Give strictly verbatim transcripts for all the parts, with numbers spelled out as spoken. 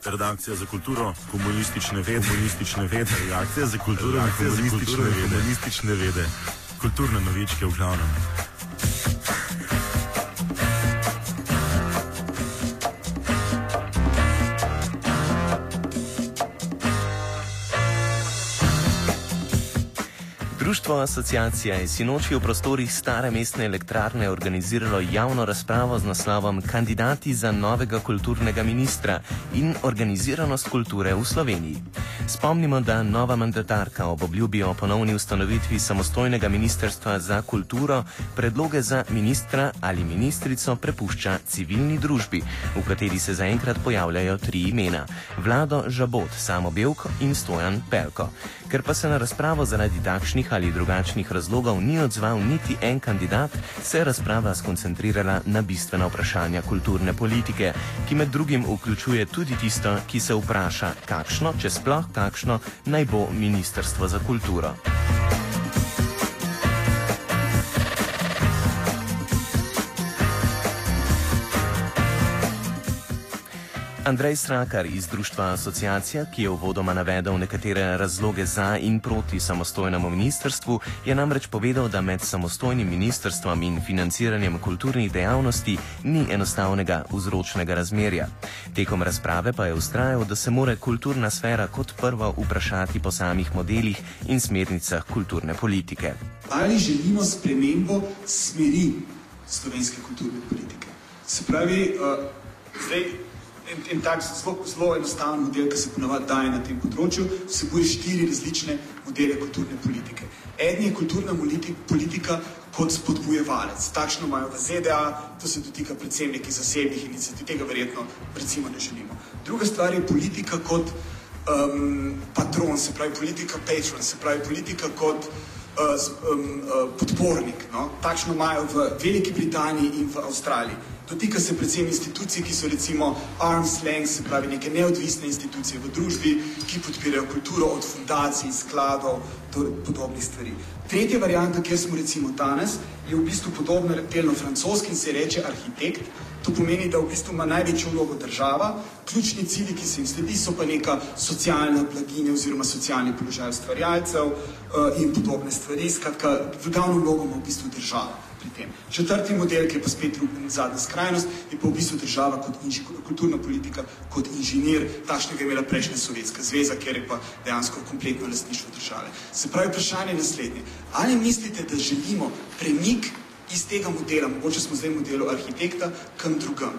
Redakcija za kulturo, komunistične vede, komunistične vede, redakcija za kulturo, komunistične vede, komunistične vede, kulturne novičke v glavnem. Društvo Asociacija je sinoči v prostorih stare mestne elektrarne organiziralo javno razpravo z naslovom Kandidati za novega kulturnega ministra in organiziranost kulture v Sloveniji. Spomnimo, da nova mandatarka ob obljubi o ponovni ustanovitvi samostojnega ministrstva za kulturo predloge za ministra ali ministrico prepušča civilni družbi, v kateri se zaenkrat pojavljajo tri imena: Vlado Žabot, Samo Bevk in Stojan Pelko. Ker pa se na razpravo zaradi takšnih ali drugačnih razlogov ni odzval niti en kandidat, se je razprava skoncentrirala na bistvena vprašanja kulturne politike, ki med drugim vključuje tudi tisto, ki se vpraša, kakšno, če sploh kakšno, naj bo Ministrstvo za kulturo. Andrej Strakar iz Društva Asociacija, ki je uvodoma navedel nekatere razloge za in proti samostojnemu ministrstvu, je namreč povedal, da med samostojnim ministrstvom in financiranjem kulturnih dejavnosti ni enostavnega vzročnega razmerja. Tekom razprave pa je vztrajal, da se mora kulturna sfera kot prvo vprašati po samih modelih in smernicah kulturne politike. Ali želimo spremembo smeri slovenske kulturne politike? Se pravi, uh, zdaj En, en tak zelo, zelo enostaven model, ki se ponavadi daje na tem področju, vsebuje štiri različne modele kulturne politike. Eden je kulturna politika kot spodbujevalec. Takšno imajo v Z D A, to se dotika predvsem nekih zasebnih iniciativ, tega verjetno recimo ne želimo. Druga stvar je politika kot um, patron, se pravi politika patron, se pravi politika kot uh, um, uh, podpornik. No? Takšno imajo v Veliki Britaniji in v Avstraliji. Dotika se predvsem institucij, ki so recimo arm's length, se pravi neke neodvisne institucije v družbi, ki podpirajo kulturo od fundacij, skladov do podobnih stvari. Tretja varianta, kjer smo recimo danes, je v bistvu podobno delno francoski in se reče arhitekt. To pomeni, da v bistvu ima največjo vlogo država, ključni cilji, ki se jim sledi, so pa neka socialna blaginja oziroma socialni položaj ustvarjalcev uh, in podobne stvari. Skratka, glavno vlogo ima v bistvu država. Četrti model, ki je pa spet zadnja skrajnost, je pa v bistvu država kot inži, kulturna politika, kot inženir, takšnega je imela prejšnja Sovjetska zveza, kjer je pa dejansko kompletno lastništvo države. Se pravi, vprašanje je naslednje. Ali mislite, da želimo premik iz tega modela, mogoče smo zdaj v modelu arhitekta, kam drugam?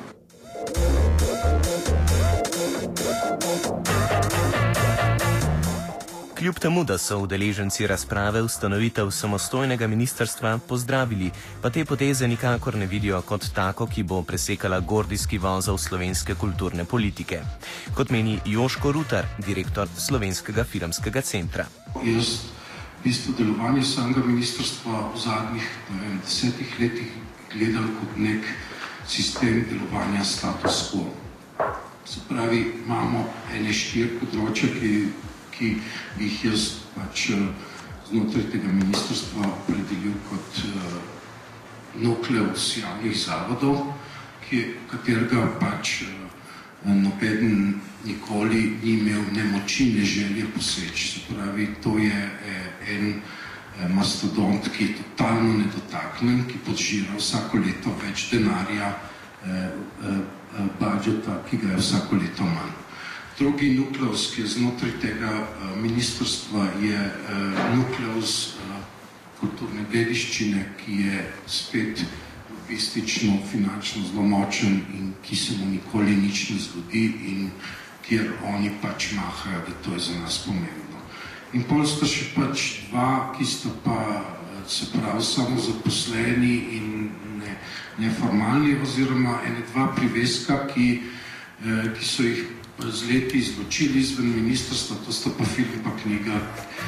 Kljub temu, da so udeleženci razprave ustanovitev samostojnega ministrstva pozdravili, pa te poteze nikakor ne vidijo kot tako, ki bo presekala gordijski vozel slovenske kulturne politike. Kot meni Joško Rutar, direktor Slovenskega filmskega centra. Jaz v bistvu delovanje samega ministrstva v zadnjih vem, desetih letih gledam kot nek sistem delovanja status quo. Se pravi, imamo ene štiri področja, ki ki jih jaz pač znotraj tega ministrstva opredelil kot uh, nukleus javnih zavodov, ki, katerega pač uh, nobeden nikoli ni imel ne moči, ne želje poseči. Se pravi, to je eh, en eh, mastodont, ki je totalno nedotaknen, ki podžira vsako leto več denarja, eh, eh, budžeta, ki ga je vsako leto manj. Drugi nukleus, ki je znotraj tega uh, ministrstva, je uh, nukleus uh, kulturne dediščine, ki je spet lobistično, finančno zelo močen in ki se mu nikoli nič ne zgodi in kjer oni pač mahajo, da to je za nas pomembno. In pol sta še pač dva, ki sta pa, se pravi, samo zaposleni in ne, neformalni, oziroma ene dva priveska, ki, eh, ki so jih z leti izločili izven ministrstva, to sta pa film pa knjiga.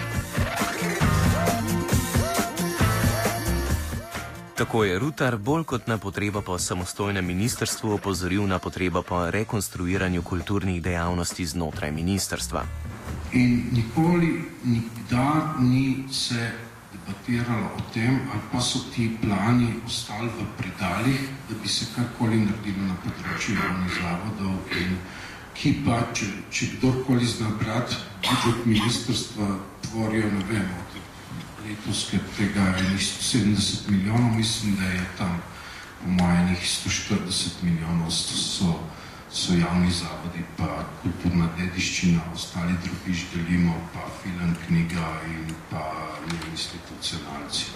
Tako je Rutar bolj kot na potrebo po samostojnem ministrstvu opozoril na potrebo po rekonstruiranju kulturnih dejavnosti znotraj ministrstva. In nikoli, nikdar ni se debatiralo o tem, ali pa so ti plani ostali v predaljih, da bi se karkoli naredilo na področju javnih zavodov in ki pa, če, če kdorkoli zna brati, budžet ministrstva tvorijo, ne vem, od letoskega sto sedemdeset milijonov, mislim, da je tam po mojenih sto štirideset milijonov so, so javni zavodi, pa kulturna dediščina, ostali drobiž delimo, pa film, knjiga in pa institucionalci.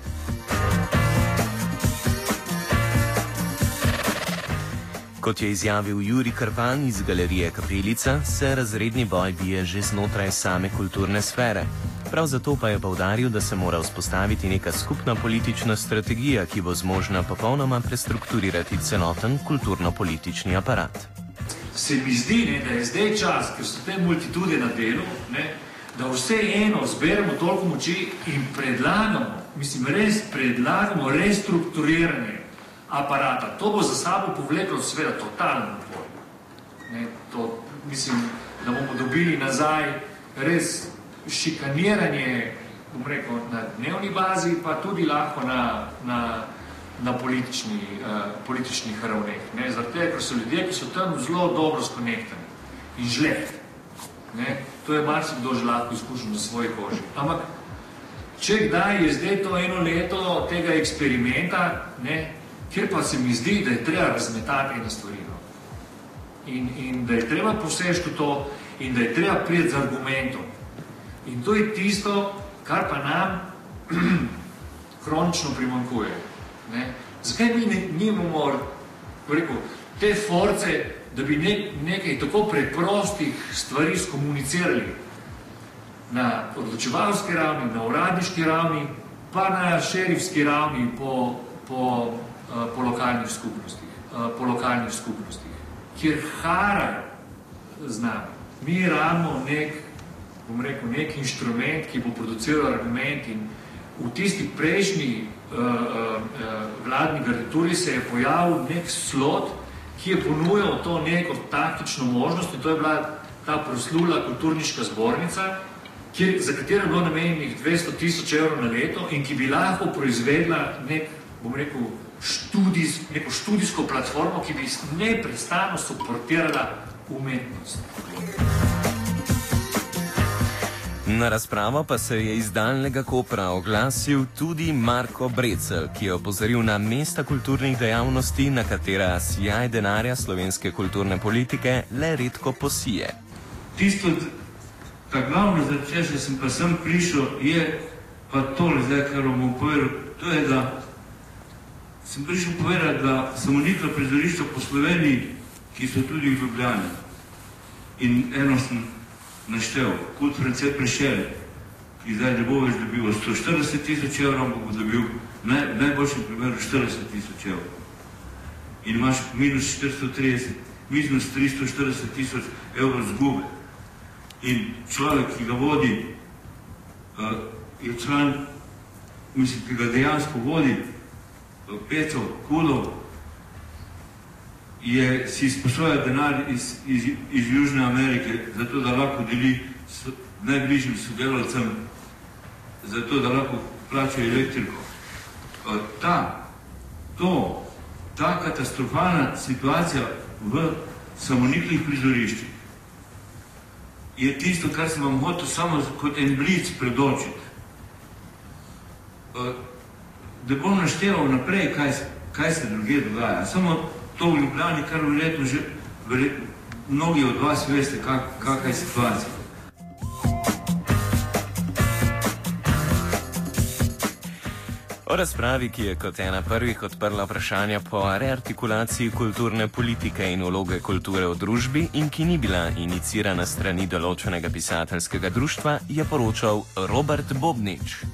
Kot je izjavil Jurij Krpan iz Galerije Kapelica, se razredni boj bije že znotraj same kulturne sfere. Prav zato pa je poudaril, da se mora vzpostaviti neka skupna politična strategija, ki bo zmožna popolnoma prestrukturirati celoten kulturno-politični aparat. Se mi zdi, ne, da je zdaj čas, ker so te multitude na delu, ne, da vse eno zberemo toliko moči in predlagamo, mislim, res predlagamo restrukturiranje aparata. To bo za sabo povleklo seveda totalno odpor. Ne, to, mislim, da bomo dobili nazaj res šikaniranje, bom rekel, na dnevni bazi, pa tudi lahko na, na, na politični, uh, političnih ravneh. Zaradi tega, ker so ljudje, ki so tam zelo dobro skonektani in žlehti. To je marsikdo že lahko izkušal na svoji koži. Ampak, če kdaj je zdaj to eno leto tega eksperimenta, ne, kjer pa se mi zdi, da je treba razmetati eno stvarino. In, in da je treba posežiti v to in da je treba priti z argumentom. In to je tisto, kar pa nam kronično primanjkuje. Ne? Zakaj mi nimamo rekel, te force, da bi ne, nekaj tako preprostih stvari skomunicirali na odločevalski ravni, na uradniški ravni, pa na šerifski ravni po, po, uh, po lokalnih skupnostih, uh, po lokalnih skupnostih, kjer harajo z nami. Mi rabimo nek bom rekel, nek inštrument, ki bo produciral argument in v tisti prejšnji uh, uh, vladni garnituri se je pojavil nek slot, ki je ponujal to neko taktično možnost in to je bila ta proslula kulturniška zbornica, kjer, za katero je bilo namenjenih dvesto tisoč evrov na leto in ki bi lahko proizvedla nek, bom rekel, študijs, neko študijsko platformo, ki bi neprestano suportirala umetnost. Na razpravo pa se je iz daljnega Kopra oglasil tudi Marko Brecelj, ki je opozoril na mesta kulturnih dejavnosti, na katera sijaj denarja slovenske kulturne politike le redko posije. Tisto, ta glavno, zaradi česa sem pa sem prišel, je pa tole zdaj, kar bom povedal, to je, da sem prišel povedati, da samonikla prizorišča po Sloveniji, ki so tudi v Ljubljani. In eno sem naštel, Kult France Prešeren, ki zdaj ne bo več dobil sto štirideset tisoč evrov, ampak bo dobil v najboljšem primeru štirideset tisoč evrov. In imaš minus štiristo trideset, minus tristo štirideset tisoč evrov zgube. In človek, ki ga vodi, je član, mislim, ki ga dejansko vodi, Pecov, Kulov, je si izposoja denar iz, iz, iz Južne Amerike, zato da lahko deli s najbližjim sodelavcem, zato da lahko plačajo elektriko. Ta, to, ta katastrofalna situacija v samoniklih prizoriščih je tisto, kar sem vam hotel samo kot en blic predočiti. Da bom našteval naprej, kaj, kaj se druge dogaja. Samo to v Ljubljani, kar verjetno že verjetno, mnogi od vas veste, kak, kakaj je situacija. O razpravi, ki je kot ena prvih odprla vprašanja po reartikulaciji kulturne politike in vloge kulture v družbi in ki ni bila inicirana strani določenega pisateljskega društva, je poročal Robert Bobnič.